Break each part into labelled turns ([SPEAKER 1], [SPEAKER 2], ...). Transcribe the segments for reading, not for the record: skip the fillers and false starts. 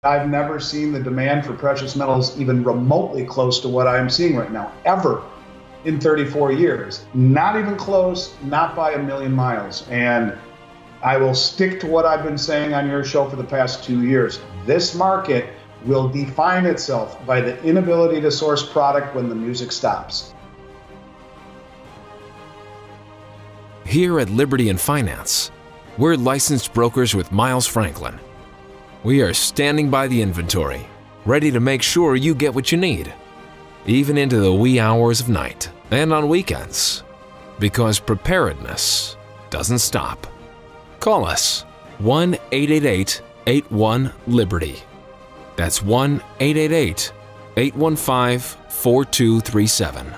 [SPEAKER 1] I've never seen the demand for precious metals even remotely close to what I'm seeing right now, ever in 34 years. Not even close, not by a million miles. And I will stick to what I've been saying on your show for the past 2 years. This market will define itself by the inability to source product when the music stops.
[SPEAKER 2] Here at Liberty and Finance, we're licensed brokers with Miles Franklin. We are standing by the inventory, ready to make sure you get what you need, even into the wee hours of night and on weekends, because preparedness doesn't stop. Call us 1-888-81-LIBERTY. That's 1-888-815-4237.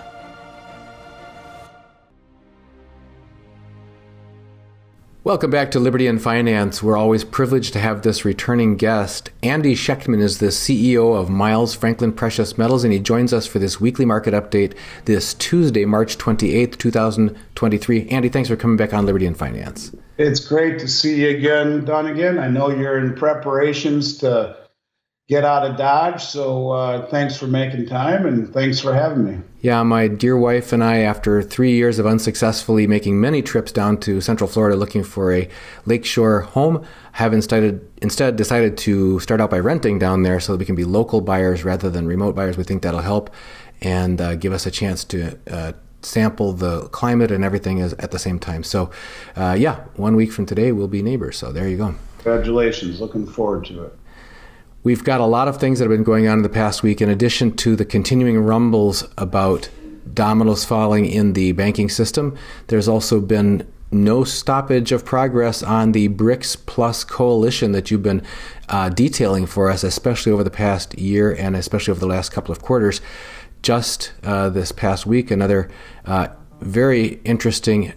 [SPEAKER 3] Welcome back to Liberty and Finance. We're always privileged to have this returning guest. Andy Schechtman is the CEO of Miles Franklin Precious Metals, and he joins us for this weekly market update this Tuesday, March 28th, 2023. Andy, thanks for coming back on Liberty and Finance.
[SPEAKER 1] It's great to see you again, Dunnigan. I know you're in preparations to get out of Dodge, so thanks for making time and thanks for having me.
[SPEAKER 3] Yeah, my dear wife and I, after 3 years of unsuccessfully making many trips down to Central Florida looking for a lakeshore home, have instead decided to start out by renting down there so that we can be local buyers rather than remote buyers. We think that'll help and give us a chance to sample the climate and everything at the same time. So, 1 week from today, we'll be neighbors. So there you go.
[SPEAKER 1] Congratulations. Looking forward to it.
[SPEAKER 3] We've got a lot of things that have been going on in the past week, in addition to the continuing rumbles about dominoes falling in the banking system. There's also been no stoppage of progress on the BRICS Plus coalition that you've been detailing for us, especially over the past year and especially over the last couple of quarters. Just this past week, another very interesting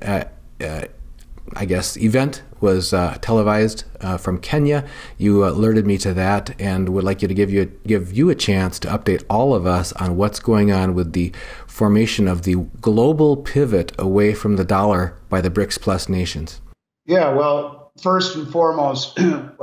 [SPEAKER 3] event was televised from Kenya. You alerted me to that and would like you to give you a chance to update all of us on what's going on with the formation of the global pivot away from the dollar by the BRICS Plus nations. Yeah, well, first and foremost,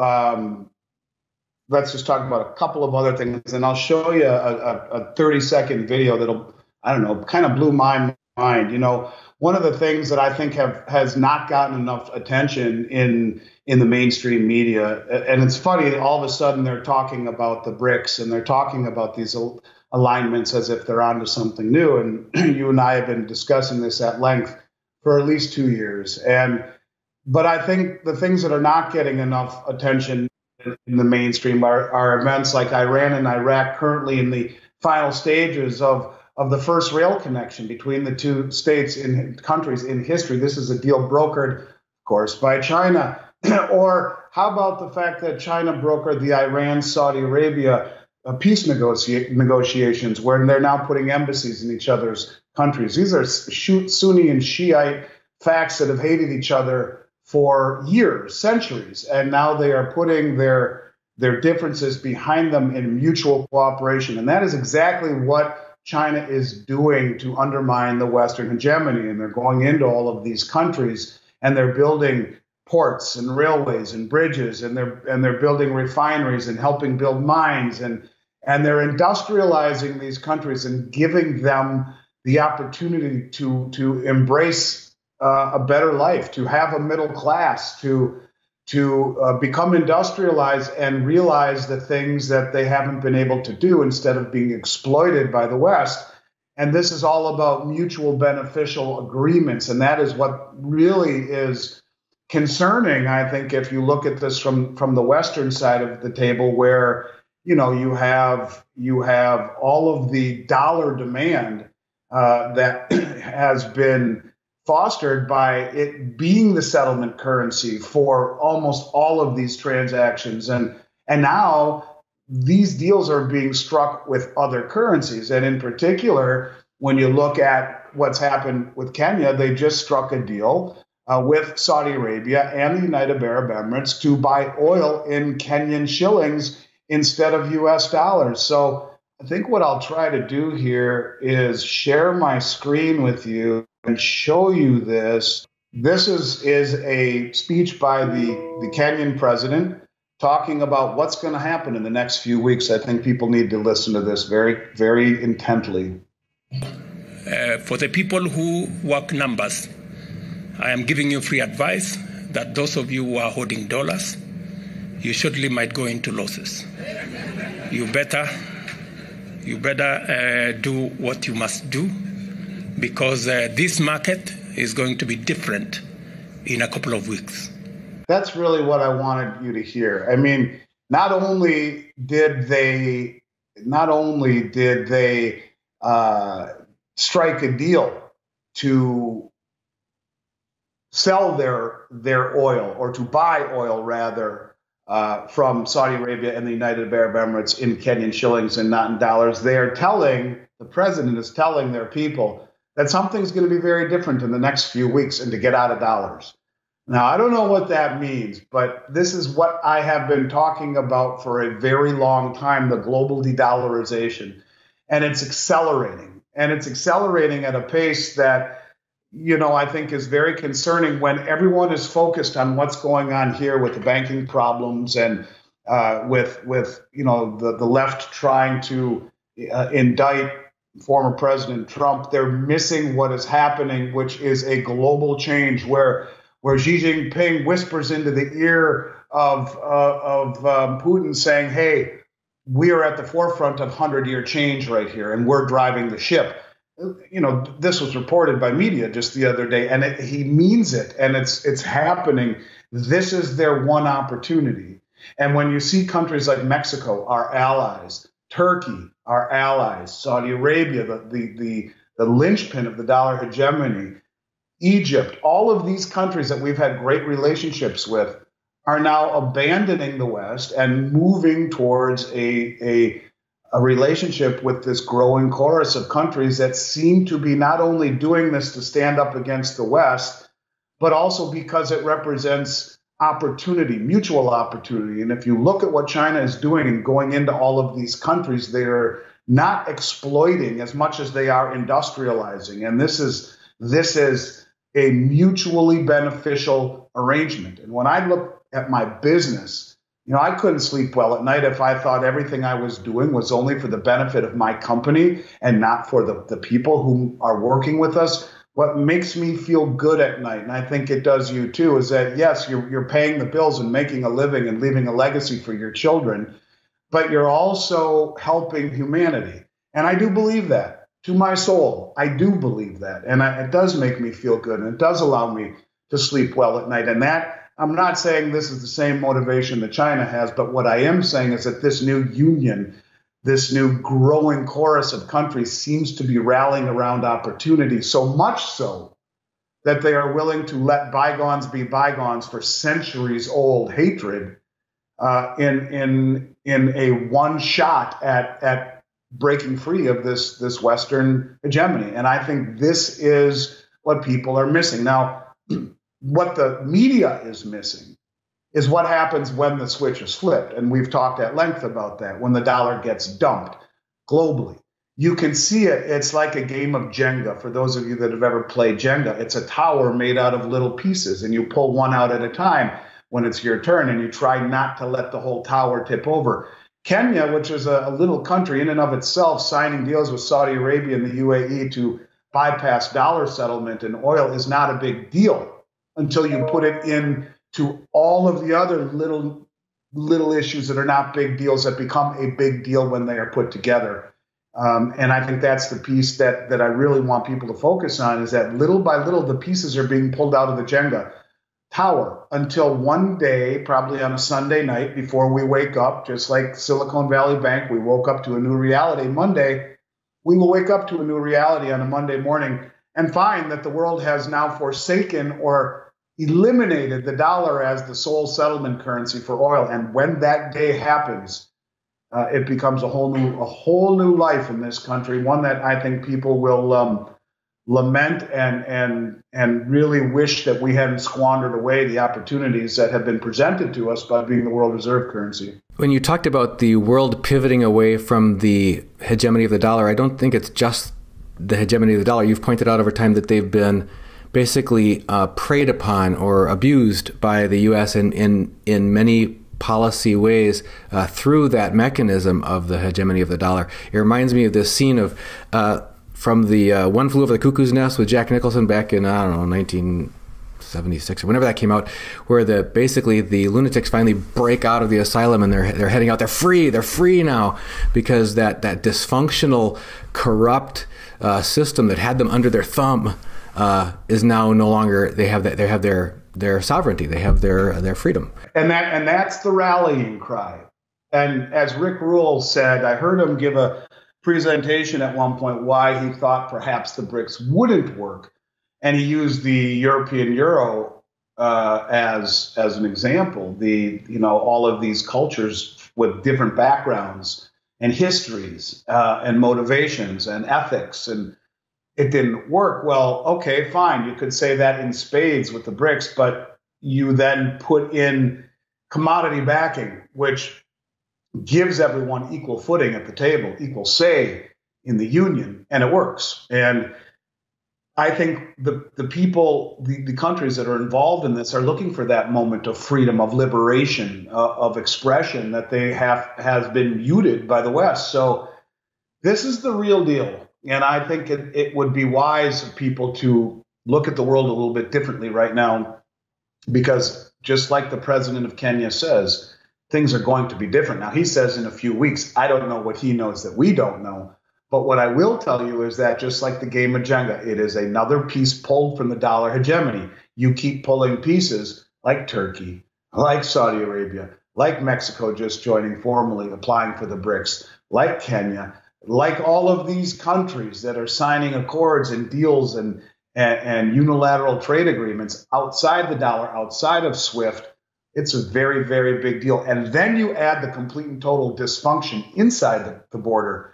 [SPEAKER 3] let's just talk about a couple of other things, and I'll show you a 30-second video that'll, kind of blew my mind. One of the things that I think has not gotten enough attention in the mainstream media, and it's funny, all of a sudden they're talking about the BRICS and they're talking about these alignments as if they're onto something new. And you and I have been discussing this at length for at least 2 years. But I think the things that are not getting enough attention in the mainstream are events like Iran and Iraq, currently in the final stages of the first rail connection between the two countries in history. This is a deal brokered, of course, by China. Or how about the fact that China brokered the Iran-Saudi Arabia peace negotiations, where they're now putting embassies in each other's countries. These are Sunni and Shiite facts that have hated each other for years, centuries, and now they are putting their differences behind them in mutual cooperation. And that is exactly what China is doing to undermine the Western hegemony. And they're going into all of these countries and they're building ports and railways and bridges, and they're building refineries and helping build mines, and they're industrializing these countries and giving them the opportunity to embrace a better life, to have a middle class, to become industrialized and realize the things that they haven't been able to do instead of being exploited by the West. And this is all about mutual beneficial agreements. And that is what really is concerning, I think, if you look at this from the Western side of the table, where, you have all of the dollar demand that has been fostered by it being the settlement currency for almost all of these transactions. And now these deals are being struck with other currencies. And in particular, when you look at what's happened with Kenya, they just struck a deal with Saudi Arabia and the United Arab Emirates to buy oil in Kenyan shillings instead of US dollars. So I think what I'll try to do here is share my screen with you and show you this. This is a speech by the Kenyan president,
[SPEAKER 1] talking about what's going to happen in the next few weeks. I think people need to listen to this very, very intently.
[SPEAKER 4] For the people who work numbers, I am giving you free advice that those of you who are holding dollars, you surely might go into losses. You better do what you must do, because this market is going to be different in a couple of weeks.
[SPEAKER 1] That's really what I wanted you to hear. I mean, not only did they strike a deal to sell their oil, or to buy oil rather, from Saudi Arabia and the United Arab Emirates in Kenyan shillings and not in dollars. The president is telling their people that something's going to be very different in the next few weeks and to get out of dollars. Now, I don't know what that means, but this is what I have been talking about for a very long time, the global de-dollarization. And it's accelerating. And it's accelerating at a pace that, I think is very concerning when everyone is focused on what's going on here with the banking problems and with the left trying to indict former President Trump. They're missing what is happening, which is a global change where Xi Jinping whispers into the ear of Putin saying, hey, we are at the forefront of 100-year change right here, and we're driving the ship. This was reported by media just the other day, and he means it, and it's happening. This is their one opportunity. And when you see countries like Mexico, our allies, Turkey, our allies, Saudi Arabia, the linchpin of the dollar hegemony, Egypt, all of these countries that we've had great relationships with are now abandoning the West and moving towards a relationship with this growing chorus of countries that seem to be not only doing this to stand up against the West, but also because it represents opportunity, mutual opportunity. And if you look at what China is doing and going into all of these countries, they're not exploiting as much as they are industrializing. And this is a mutually beneficial arrangement. And when I look at my business, I couldn't sleep well at night if I thought everything I was doing was only for the benefit of my company and not for the people who are working with us. What makes me feel good at night, and I think it does you too, is that, yes, you're paying the bills and making a living and leaving a legacy for your children, but you're also helping humanity. And I do believe that. To my soul, I do believe that. And it does make me feel good, and it does allow me to sleep well at night. And that, I'm not saying this is the same motivation that China has, but what I am saying is that this new union, this new growing chorus of countries seems to be rallying around opportunity, so much so that they are willing to let bygones be bygones for centuries-old hatred in a one shot at breaking free of this Western hegemony. And I think this is what people are missing. Now, what the media is missing is what happens when the switch is flipped. And we've talked at length about that, when the dollar gets dumped globally. You can see it. It's like a game of Jenga. For those of you that have ever played Jenga, it's a tower made out of little pieces, and you pull one out at a time when it's your turn, and you try not to let the whole tower tip over. Kenya, which is a little country in and of itself, signing deals with Saudi Arabia and the UAE to bypass dollar settlement in oil is not a big deal until you put it into all of the other little issues that are not big deals that become a big deal when they are put together. And I think that's the piece that I really want people to focus on, is that little by little, the pieces are being pulled out of the Jenga tower until one day, probably on a Sunday night before we wake up, just like Silicon Valley Bank, we woke up to a new reality Monday. We will wake up to a new reality on a Monday morning and find that the world has now forsaken or eliminated the dollar as the sole settlement currency for oil. And when that day happens, it becomes a whole new life in this country, one that I think people will lament and really wish that we hadn't squandered away the opportunities that have been presented to us by being the world reserve currency.
[SPEAKER 5] When you talked about the world pivoting away from the hegemony of the dollar, I don't think it's just the hegemony of the dollar. You've pointed out over time that they've been basically preyed upon or abused by the U.S. in many policy ways through that mechanism of the hegemony of the dollar. It reminds me of this scene of from the One Flew Over the Cuckoo's Nest with Jack Nicholson back in, I don't know, 1976 or whenever that came out, where basically the lunatics finally break out of the asylum and they're heading out. They're free now, because that dysfunctional, corrupt system that had them under their thumb is now no longer. They have their sovereignty. They have their freedom.
[SPEAKER 1] And that's the rallying cry. And as Rick Rule said, I heard him give a presentation at one point why he thought perhaps the BRICS wouldn't work. And he used the European euro as an example. All of these cultures with different backgrounds and histories and motivations and ethics, and it didn't work. Well, okay, fine. You could say that in spades with the BRICS, but you then put in commodity backing, which gives everyone equal footing at the table, equal say in the union, and it works. And I think the people, the countries that are involved in this are looking for that moment of freedom, of liberation, of expression that has been muted by the West. So this is the real deal. And I think it would be wise of people to look at the world a little bit differently right now, because just like the president of Kenya says, things are going to be different. Now, he says in a few weeks. I don't know what he knows that we don't know. But what I will tell you is that just like the game of Jenga, it is another piece pulled from the dollar hegemony. You keep pulling pieces like Turkey, like Saudi Arabia, like Mexico just joining formally, applying for the BRICS, like Kenya, like all of these countries that are signing accords and deals and unilateral trade agreements outside the dollar, outside of SWIFT. It's a very, very big deal. And then you add the complete and total dysfunction inside the border.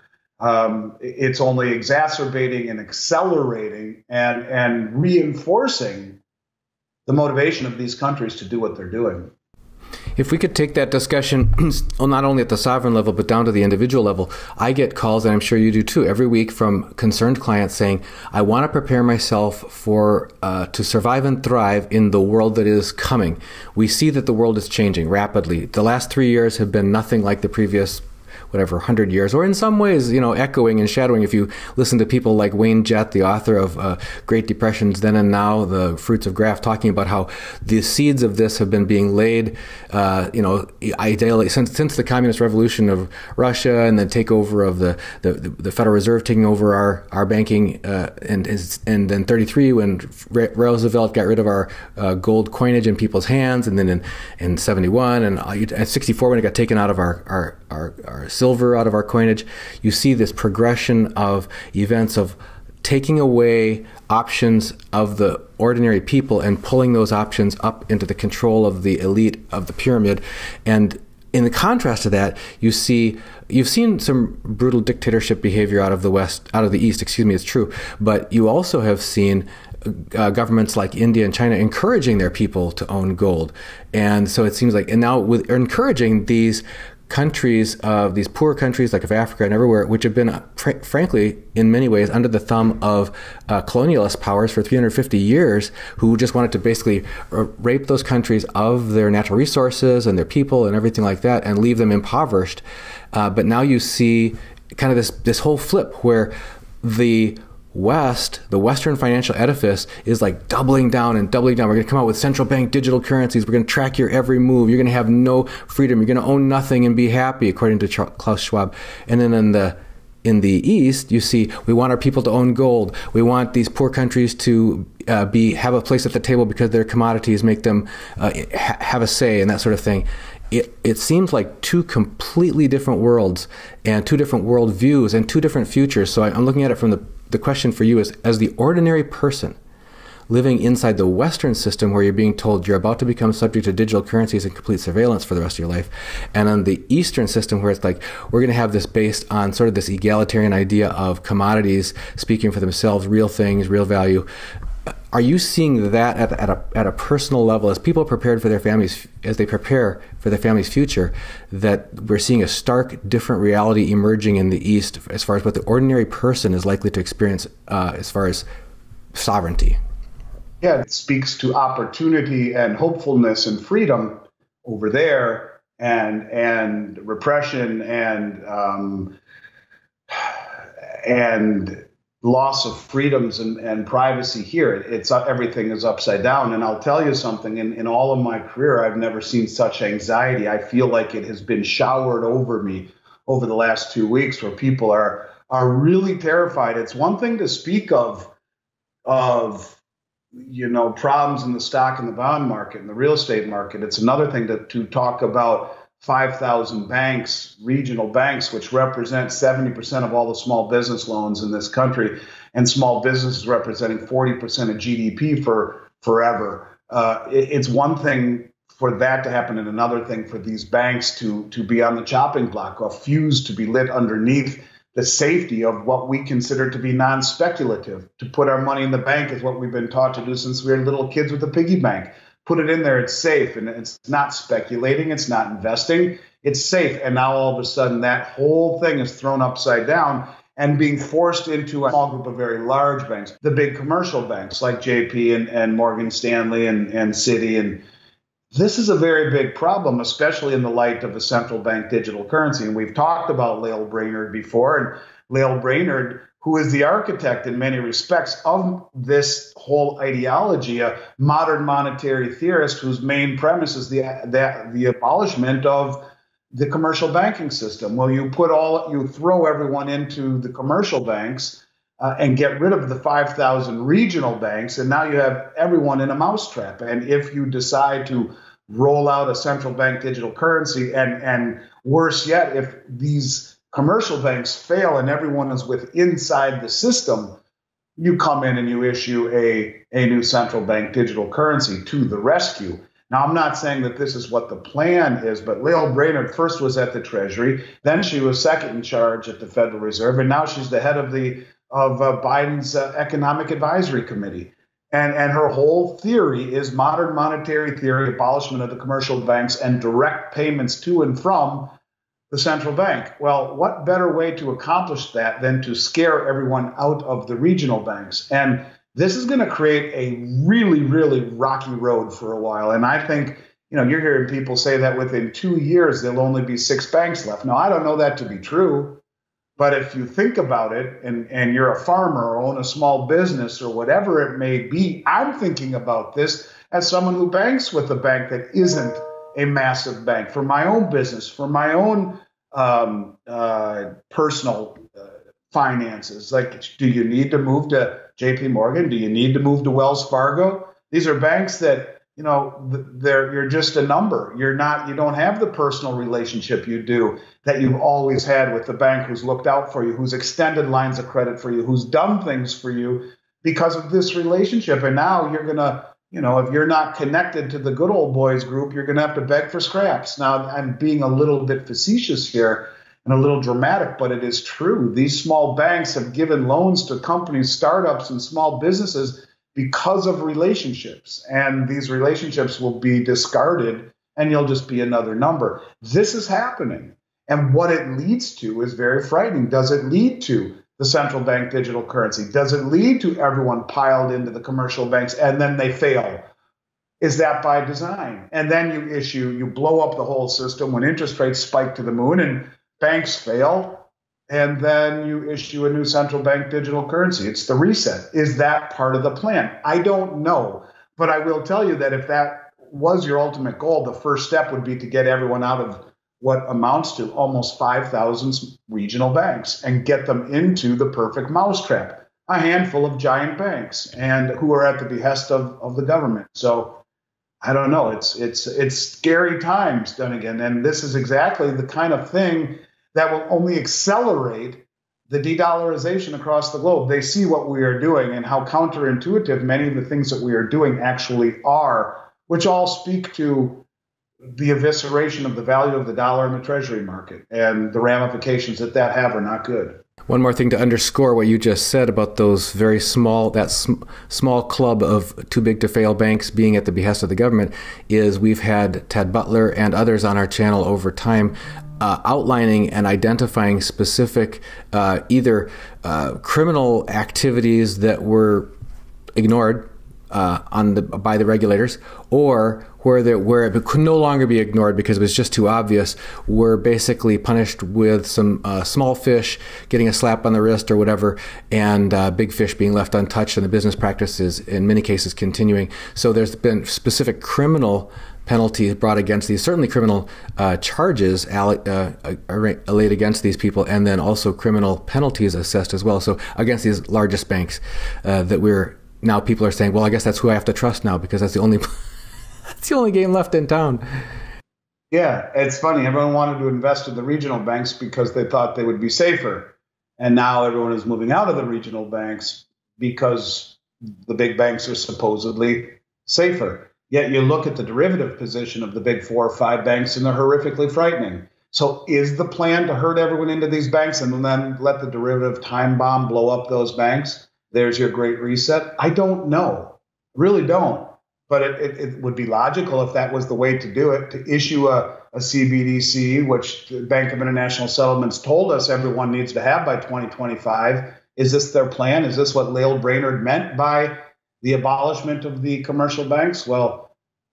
[SPEAKER 1] It's only exacerbating and accelerating and reinforcing the motivation of these countries to do what they're doing.
[SPEAKER 5] If we could take that discussion not only at the sovereign level, but down to the individual level, I get calls, and I'm sure you do too, every week from concerned clients saying, I want to prepare myself to survive and thrive in the world that is coming. We see that the world is changing rapidly. The last 3 years have been nothing like the previous 100 years, or in some ways, echoing and shadowing. If you listen to people like Wayne Jett, the author of Great Depressions Then and Now, The Fruits of Graft, talking about how the seeds of this have been being laid, ideally since the communist revolution of Russia and the takeover of the Federal Reserve taking over our banking, and then 33 when Roosevelt got rid of our gold coinage in people's hands, and then in 71 and 64 when it got taken out of our silver out of our coinage. You see this progression of events of taking away options of the ordinary people and pulling those options up into the control of the elite of the pyramid. And in the contrast to that, you've seen some brutal dictatorship behavior out of the East, it's true, but you also have seen governments like India and China encouraging their people to own gold. And so it seems like, and now with encouraging these countries, these poor countries like of Africa and everywhere, which have been, frankly, in many ways, under the thumb of colonialist powers for 350 years, who just wanted to basically rape those countries of their natural resources and their people and everything like that, and leave them impoverished. But now you see kind of this whole flip where the Western financial edifice is like doubling down and doubling down. We're going to come out with central bank digital currencies. We're going to track your every move. You're going to have no freedom. You're going to own nothing and be happy, according to Klaus Schwab. And then in the East, you see, we want our people to own gold. We want these poor countries to have a place at the table because their commodities make them have a say and that sort of thing. It seems like two completely different worlds and two different worldviews and two different futures. So I'm looking at it from the question for you is, as the ordinary person living inside the Western system where you're being told you're about to become subject to digital currencies and complete surveillance for the rest of your life, and on the Eastern system where it's like, we're going to have this based on sort of this egalitarian idea of commodities speaking for themselves, real things, real value. Are you seeing that at a personal level, as people prepared for their families, as they prepare for their family's future, that we're seeing a stark, different reality emerging in the East as far as what the ordinary person is likely to experience as far as sovereignty? Yeah,
[SPEAKER 1] it speaks to opportunity and hopefulness and freedom over there. and repression and loss of freedoms and privacy here. It's everything is upside down. And I'll tell you something, in all of my career, I've never seen such anxiety. I feel like it has been showered over me over the last 2 weeks, where people are really terrified. It's one thing to speak of problems in the stock and the bond market and the real estate market. It's another thing to talk about 5,000 banks, regional banks, which represent 70% of all the small business loans in this country, and small businesses representing 40% of GDP forever. It's one thing for that to happen, and another thing for these banks to be on the chopping block, a fuse to be lit underneath the safety of what we consider to be non-speculative. To put our money in the bank is what we've been taught to do since we were little kids with a piggy bank. Put it in there, it's safe, and it's not speculating, it's not investing, it's safe. And now all of a sudden that whole thing is thrown upside down and being forced into a small group of very large banks, the big commercial banks like JP and Morgan Stanley and Citi. And this is a very big problem, especially in the light of the central bank digital currency. And we've talked about Lael Brainard before, and Lael Brainard, who is the architect in many respects of this whole ideology, a modern monetary theorist whose main premise is the abolishment of the commercial banking system. Well, you throw everyone into the commercial banks and get rid of the 5,000 regional banks, and now you have everyone in a mousetrap. And if you decide to roll out a central bank digital currency, and worse yet, if these commercial banks fail and everyone is inside the system, you come in and you issue a new central bank digital currency to the rescue. Now, I'm not saying that this is what the plan is, but Lael Brainard first was at the Treasury, then she was second in charge at the Federal Reserve, and now she's the head of Biden's Economic Advisory Committee. And her whole theory is modern monetary theory, abolishment of the commercial banks, and direct payments to and from the central bank. Well, what better way to accomplish that than to scare everyone out of the regional banks? And this is going to create a really, really rocky road for a while. And I think, you're hearing people say that within 2 years, there'll only be 6 banks left. Now, I don't know that to be true, but if you think about it and you're a farmer or own a small business or whatever it may be, I'm thinking about this as someone who banks with a bank that isn't a massive bank, for my own business, for my own personal finances. Like, do you need to move to JP Morgan? Do you need to move to Wells Fargo? These are banks that, you're just a number. You don't have the personal relationship that you've always had with the bank who's looked out for you, who's extended lines of credit for you, who's done things for you because of this relationship. And now you're going to, if you're not connected to the good old boys group, you're going to have to beg for scraps. Now, I'm being a little bit facetious here and a little dramatic, but it is true. These small banks have given loans to companies, startups, and small businesses because of relationships. And these relationships will be discarded, and you'll just be another number. This is happening. And what it leads to is very frightening. Does it lead to the central bank digital currency? Does it lead to everyone piled into the commercial banks and then they fail? Is that by design? And then you blow up the whole system when interest rates spike to the moon and banks fail, and then you issue a new central bank digital currency. It's the reset. Is that part of the plan? I don't know, but I will tell you that if that was your ultimate goal, the first step would be to get everyone out of what amounts to almost 5,000 regional banks and get them into the perfect mousetrap, a handful of giant banks, and who are at the behest of the government. So I don't know. It's scary times, Dunnigan, and this is exactly the kind of thing that will only accelerate the de-dollarization across the globe. They see what we are doing and how counterintuitive many of the things that we are doing actually are, which all speak to the evisceration of the value of the dollar in the treasury market, and the ramifications that have are not good.
[SPEAKER 5] One more thing to underscore what you just said about those very small club of too big to fail banks being at the behest of the government is we've had Ted Butler and others on our channel over time outlining and identifying specific either criminal activities that were ignored by the regulators, or where it could no longer be ignored because it was just too obvious, were basically punished with some small fish getting a slap on the wrist or whatever, and big fish being left untouched, and the business practices in many cases continuing. So there's been specific criminal penalties brought against these, certainly criminal charges laid against these people, and then also criminal penalties assessed as well. So against these largest banks now people are saying, well, I guess that's who I have to trust now because that's the only it's the only game left in town.
[SPEAKER 1] Yeah, it's funny. Everyone wanted to invest in the regional banks because they thought they would be safer. And now everyone is moving out of the regional banks because the big banks are supposedly safer. Yet you look at the derivative position of the big 4 or 5 banks and they're horrifically frightening. So is the plan to herd everyone into these banks and then let the derivative time bomb blow up those banks? There's your great reset. I don't know. Really don't. But it would be logical if that was the way to do it, to issue a CBDC, which the Bank of International Settlements told us everyone needs to have by 2025. Is this their plan? Is this what Lael Brainerd meant by the abolishment of the commercial banks? Well,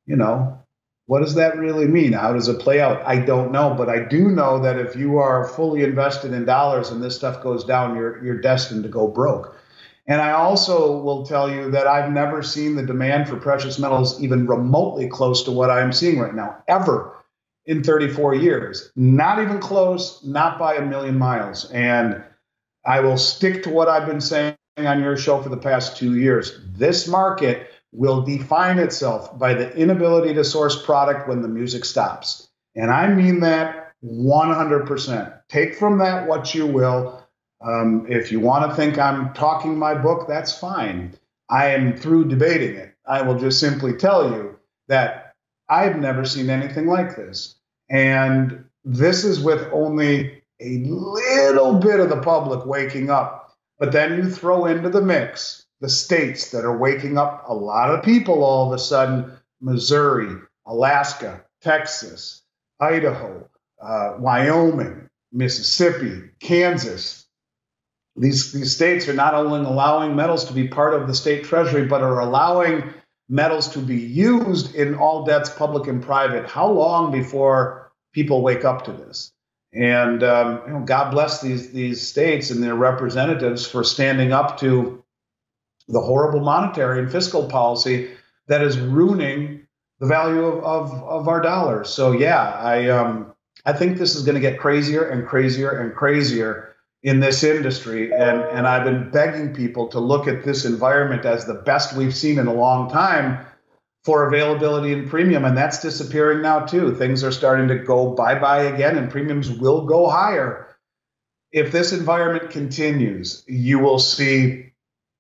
[SPEAKER 1] what does that really mean? How does it play out? I don't know. But I do know that if you are fully invested in dollars and this stuff goes down, you're destined to go broke. And I also will tell you that I've never seen the demand for precious metals even remotely close to what I'm seeing right now, ever in 34 years. Not even close, not by a million miles. And I will stick to what I've been saying on your show for the past 2 years. This market will define itself by the inability to source product when the music stops. And I mean that 100%. Take from that what you will. If you want to think I'm talking my book, that's fine. I am through debating it. I will just simply tell you that I've never seen anything like this. And this is with only a little bit of the public waking up. But then you throw into the mix the states that are waking up a lot of people all of a sudden: Missouri, Alaska, Texas, Idaho, Wyoming, Mississippi, Kansas. These states are not only allowing metals to be part of the state treasury, but are allowing metals to be used in all debts, public and private. How long before people wake up to this? And God bless these states and their representatives for standing up to the horrible monetary and fiscal policy that is ruining the value of our dollars. So yeah, I think this is going to get crazier and crazier and crazier in this industry. And I've been begging people to look at this environment as the best we've seen in a long time for availability and premium. And that's disappearing now too. Things are starting to go bye-bye again, and premiums will go higher. If this environment continues, you will see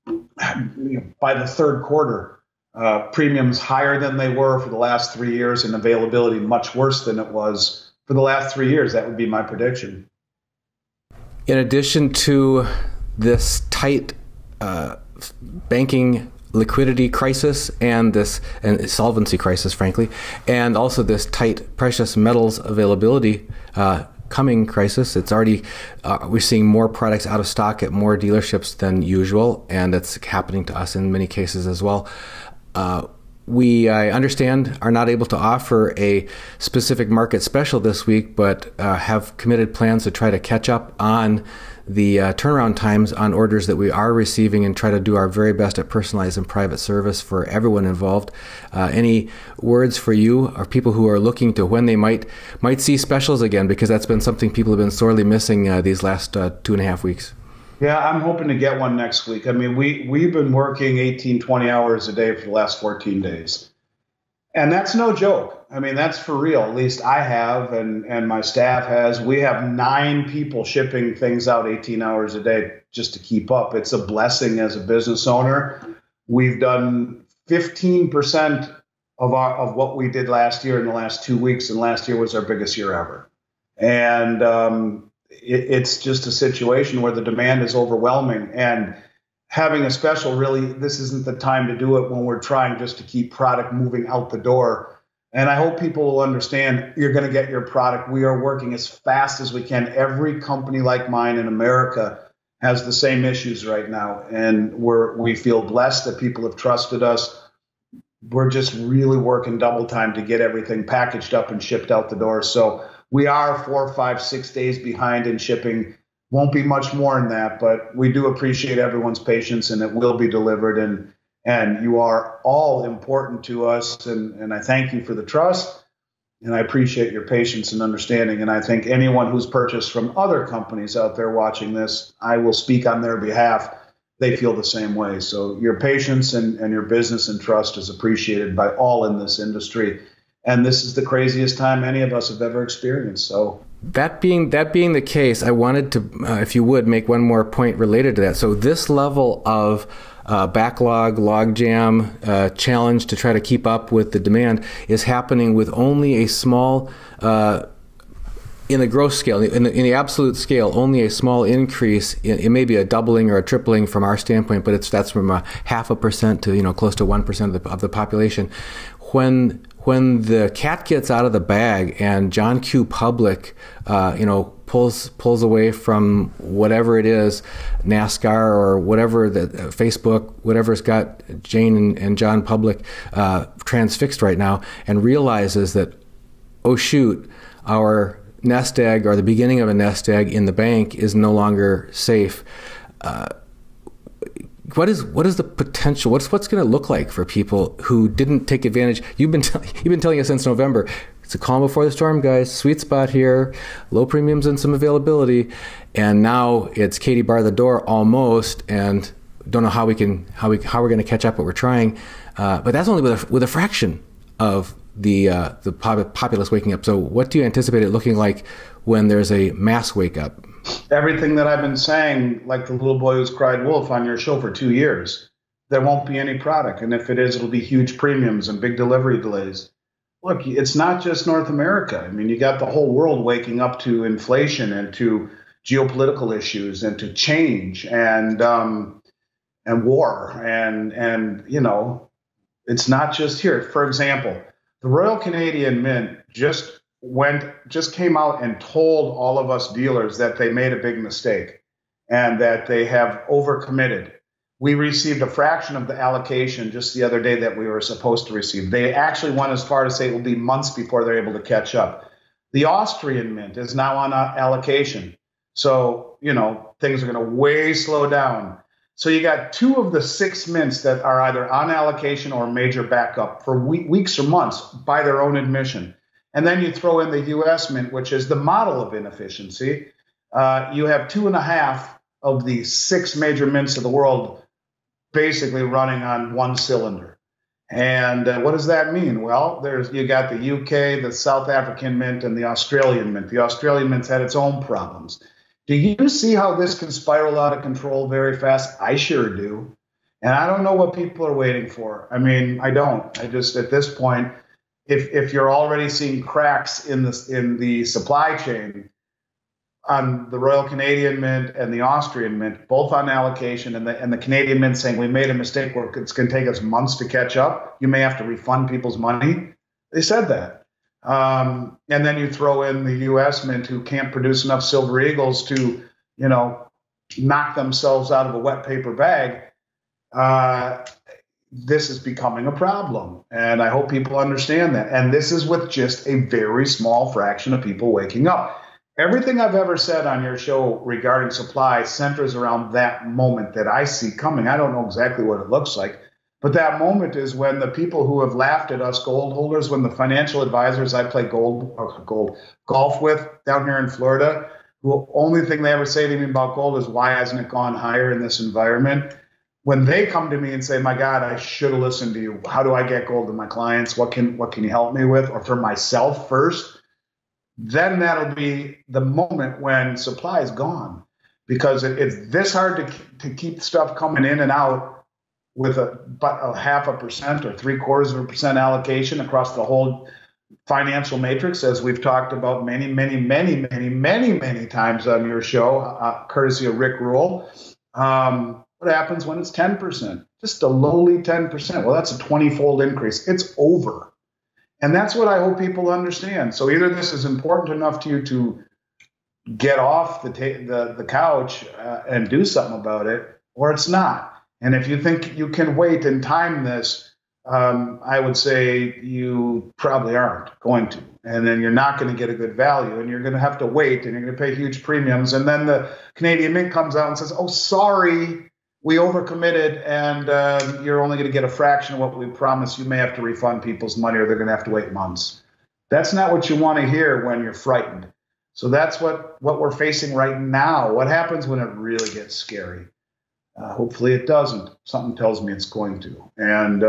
[SPEAKER 1] by the third quarter, premiums higher than they were for the last 3 years, and availability much worse than it was for the last 3 years. That would be my prediction.
[SPEAKER 5] In addition to this tight banking liquidity crisis and solvency crisis, frankly, and also this tight precious metals availability coming crisis, it's already we're seeing more products out of stock at more dealerships than usual, and it's happening to us in many cases as well. I understand, are not able to offer a specific market special this week, but have committed plans to try to catch up on the turnaround times on orders that we are receiving and try to do our very best at personalized and private service for everyone involved. Any words for you or people who are looking to when they might see specials again, because that's been something people have been sorely missing these last 2.5 weeks?
[SPEAKER 1] Yeah, I'm hoping to get one next week. I mean, we've been working 18, 20 hours a day for the last 14 days. And that's no joke. I mean, that's for real. At least I have, and my staff has. We have 9 people shipping things out 18 hours a day just to keep up. It's a blessing as a business owner. We've done 15% of what we did last year in the last 2 weeks, and last year was our biggest year ever. And it's just a situation where the demand is overwhelming, and having a special, really, this isn't the time to do it when we're trying just to keep product moving out the door. And I hope people will understand you're going to get your product. We are working as fast as we can. Every company like mine in America has the same issues right now, and we feel blessed that people have trusted us. we're just really working double time to get everything packaged up and shipped out the door. So we are 4, 5, 6 days behind in shipping. Won't be much more than that, but we do appreciate everyone's patience, and it will be delivered. And you are all important to us, and I thank you for the trust, and I appreciate your patience and understanding. And I think anyone who's purchased from other companies out there watching this, I will speak on their behalf. They feel the same way. So your patience and your business and trust is appreciated by all in this industry. And this is the craziest time any of us have ever experienced. So
[SPEAKER 5] that being the case, I wanted to, if you would, make one more point related to that. So this level of backlog, logjam, challenge to try to keep up with the demand is happening with only a small, in the gross scale, in the absolute scale, only a small increase. It may be a doubling or a tripling from our standpoint, but that's from a 0.5% to close to 1% of the population. When the cat gets out of the bag and John Q. Public, pulls away from whatever it is, NASCAR or whatever, Facebook, whatever's got Jane and John Public transfixed right now, and realizes that, oh shoot, our nest egg or the beginning of a nest egg in the bank is no longer safe. What is the potential? What's going to look like for people who didn't take advantage? You've been telling us since November. It's a calm before the storm, guys. Sweet spot here, low premiums and some availability, and now it's Katie bar the door almost, and don't know how we're going to catch up, but we're trying. But that's only with a fraction of the populace waking up. So what do you anticipate it looking like when there's a mass wake up?
[SPEAKER 1] Everything that I've been saying, like the little boy who's cried wolf on your show for 2 years, there won't be any product. And if it is, it'll be huge premiums and big delivery delays. Look, it's not just North America. I mean, you got the whole world waking up to inflation and to geopolitical issues and to change and war. And it's not just here. For example, the Royal Canadian Mint just came out and told all of us dealers that they made a big mistake and that they have overcommitted. We received a fraction of the allocation just the other day that we were supposed to receive. They actually went as far to say it will be months before they're able to catch up. The Austrian Mint is now on allocation. So, things are going to way slow down. So you got 2 of the 6 mints that are either on allocation or major backup for weeks or months by their own admission. And then you throw in the U.S. Mint, which is the model of inefficiency. You have 2.5 of the 6 major mints of the world basically running on one cylinder. And what does that mean? Well, you got the UK, the South African Mint, and the Australian Mint. The Australian Mint's had its own problems. Do you see how this can spiral out of control very fast? I sure do. And I don't know what people are waiting for. I mean, I don't. I just, at this point, if you're already seeing cracks in the supply chain on the Royal Canadian Mint and the Austrian Mint, both on allocation, and the Canadian Mint saying we made a mistake where it's going to take us months to catch up, you may have to refund people's money. They said that. And then you throw in the U.S. Mint, who can't produce enough Silver Eagles to, knock themselves out of a wet paper bag. This is becoming a problem, and I hope people understand that. And this is with just a very small fraction of people waking up. Everything I've ever said on your show regarding supply centers around that moment that I see coming. I don't know exactly what it looks like, but that moment is when the people who have laughed at us gold holders, when the financial advisors I play golf with down here in Florida, the only thing they ever say to me about gold is, why hasn't it gone higher in this environment? When they come to me and say, my God, I should have listened to you. How do I get gold to my clients? What can you help me with? Or for myself first? Then that'll be the moment when supply is gone, because it's this hard to keep stuff coming in and out with a 0.5% or 0.75% allocation across the whole financial matrix, as we've talked about many times on your show, courtesy of Rick Rule. What happens when it's 10%? Just a lowly 10%. Well, that's a 20-fold increase. It's over. And that's what I hope people understand. So either this is important enough to you to get off the couch and do something about it, or it's not. And if you think you can wait and time this I would say you probably aren't going to. And then you're not going to get a good value, and you're going to have to wait, and you're going to pay huge premiums. And then the Canadian Mint comes out and says, oh, sorry, we overcommitted, and you're only going to get a fraction of what we promised. You may have to refund people's money, or they're going to have to wait months. That's not what you want to hear when you're frightened. So that's what we're facing right now. What happens when it really gets scary? Hopefully it doesn't. Something tells me it's going to. And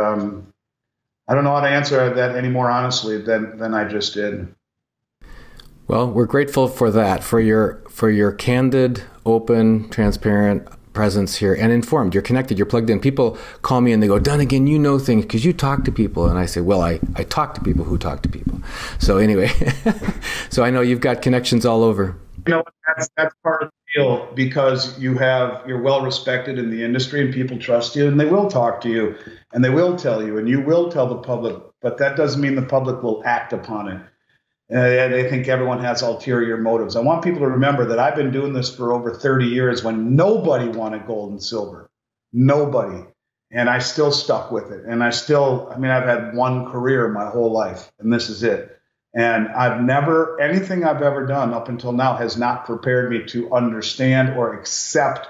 [SPEAKER 1] I don't know how to answer that any more honestly than I just did.
[SPEAKER 5] Well, we're grateful for that, for your candid, open, transparent presence here, and informed. You're connected, you're plugged in. People call me and they go, Dunnigan, you know things because you talk to people. And I say, well, I talk to people who talk to people. So anyway, so I know you've got connections all over.
[SPEAKER 1] You know, that's part of the deal, because you're well respected in the industry and people trust you, and they will talk to you and they will tell you and you will tell the public, but that doesn't mean the public will act upon it. And they think everyone has ulterior motives. I want people to remember that I've been doing this for over 30 years when nobody wanted gold and silver. Nobody. And I still stuck with it. And I've had one career my whole life, and this is it. And anything I've ever done up until now has not prepared me to understand or accept.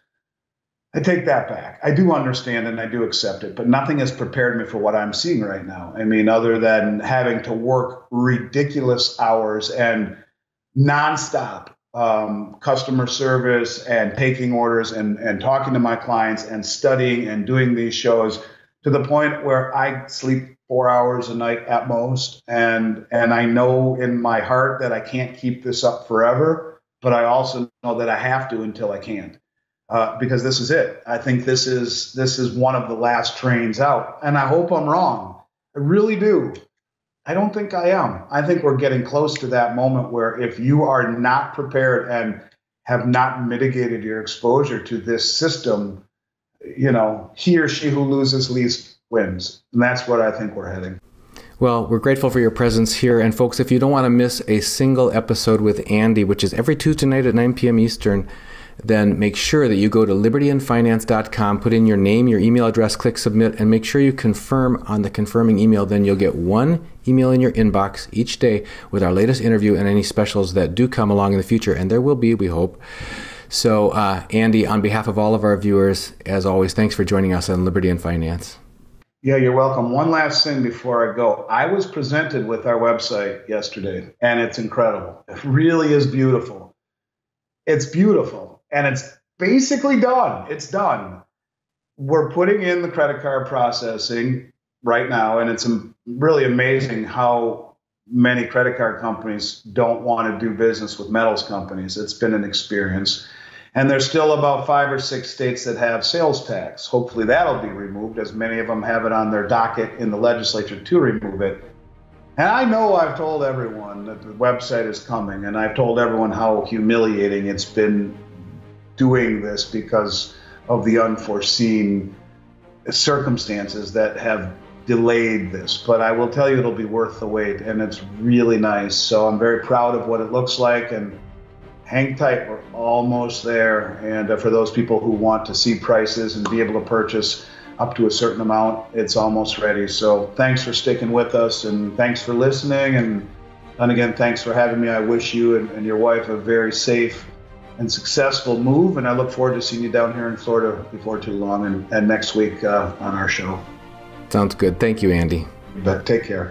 [SPEAKER 1] I take that back. I do understand and I do accept it, but nothing has prepared me for what I'm seeing right now. I mean, other than having to work ridiculous hours and nonstop customer service and taking orders and talking to my clients and studying and doing these shows to the point where I sleep 4 hours a night at most. And I know in my heart that I can't keep this up forever, but I also know that I have to until I can't. Because this is it. I think this is one of the last trains out. And I hope I'm wrong. I really do. I don't think I am. I think we're getting close to that moment where if you are not prepared and have not mitigated your exposure to this system, you know, he or she who loses least wins. And that's what I think we're heading.
[SPEAKER 5] Well, we're grateful for your presence here. And folks, if you don't want to miss a single episode with Andy, which is every Tuesday night at 9 p.m. Eastern, then make sure that you go to libertyandfinance.com, put in your name, your email address, click submit, and make sure you confirm on the confirming email. Then you'll get one email in your inbox each day with our latest interview and any specials that do come along in the future. And there will be, we hope. So, Andy, on behalf of all of our viewers, as always, thanks for joining us on Liberty and Finance.
[SPEAKER 1] Yeah, you're welcome. One last thing before I go. I was presented with our website yesterday, and it's incredible. It really is beautiful. It's beautiful. And it's basically done. It's done. We're putting in the credit card processing right now, and it's really amazing how many credit card companies don't want to do business with metals companies. It's been an experience. And there's still about 5 or 6 states that have sales tax. Hopefully that'll be removed, as many of them have it on their docket in the legislature to remove it. And I know I've told everyone that the website is coming, and I've told everyone how humiliating it's been doing this because of the unforeseen circumstances that have delayed this. But I will tell you it'll be worth the wait, and it's really nice. So I'm very proud of what it looks like, and hang tight, we're almost there. And for those people who want to see prices and be able to purchase up to a certain amount, it's almost ready. So thanks for sticking with us, and thanks for listening. And again, thanks for having me. I wish you and your wife a very safe and successful move, and I look forward to seeing you down here in Florida before too long and next week on our show.
[SPEAKER 5] Sounds good. Thank you, Andy.
[SPEAKER 1] But take care.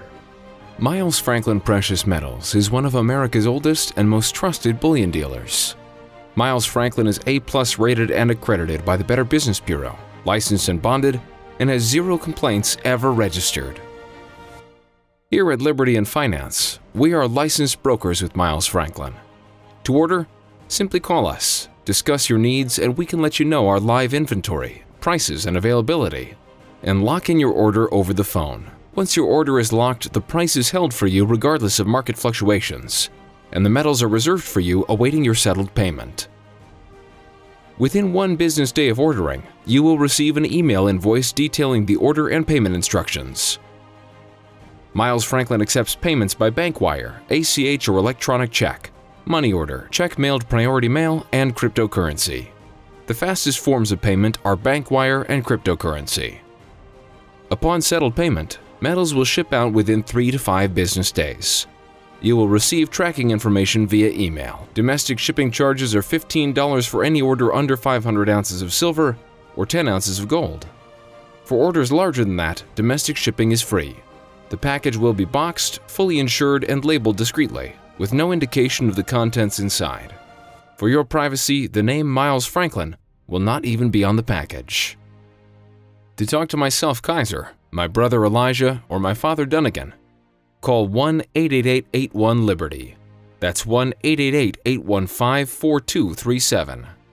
[SPEAKER 2] Miles Franklin Precious Metals is one of America's oldest and most trusted bullion dealers. Miles Franklin is A+ rated and accredited by the Better Business Bureau, licensed and bonded, and has 0 complaints ever registered. Here at Liberty and Finance, we are licensed brokers with Miles Franklin. To order, simply call us, discuss your needs, and we can let you know our live inventory, prices, and availability, and lock in your order over the phone. Once your order is locked, the price is held for you regardless of market fluctuations, and the metals are reserved for you awaiting your settled payment. Within 1 business day of ordering, you will receive an email invoice detailing the order and payment instructions. Miles Franklin accepts payments by bank wire, ACH, or electronic check, money order, check mailed priority mail, and cryptocurrency. The fastest forms of payment are bank wire and cryptocurrency. Upon settled payment, metals will ship out within 3 to 5 business days. You will receive tracking information via email. Domestic shipping charges are $15 for any order under 500 ounces of silver or 10 ounces of gold. For orders larger than that, domestic shipping is free. The package will be boxed, fully insured, and labeled discreetly, with no indication of the contents inside. For your privacy, the name Miles Franklin will not even be on the package. To talk to myself, Kaiser, my brother Elijah, or my father Dunnigan, call 1-888-81-LIBERTY. That's 1-888-815-4237.